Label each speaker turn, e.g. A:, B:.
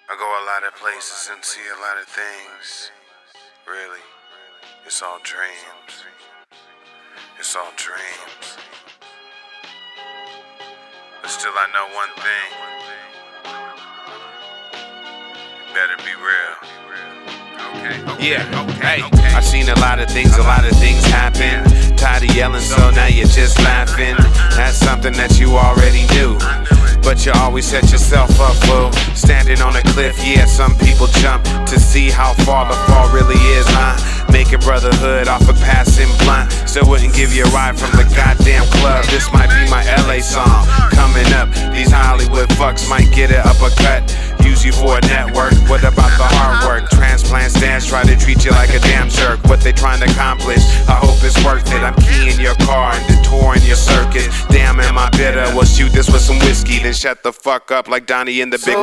A: I go a lot of places and see a lot of things. Really, it's all dreams. It's all dreams. But still I know one thing. You better be real. Okay.
B: I've seen a lot of things happen. Tired of yelling, so now you're just laughing. That's something that you already knew, but you always set yourself up, fool. Standing on a cliff, yeah, some people jump to see how far the fall really is, huh? Making brotherhood off of passing blunt. Still wouldn't give you a ride from the goddamn club. This might be my LA song. Coming up, these Hollywood fucks might get an uppercut. Use you for a network. What about the hard work? Transplant stands try to treat you like a damn jerk. What they trying to accomplish? I hope it's worth it. I'm keying your car and detouring your circuit. Damn, am I bitter? Well, shoot this with some whiskey, then shut the fuck up like Donnie in the Big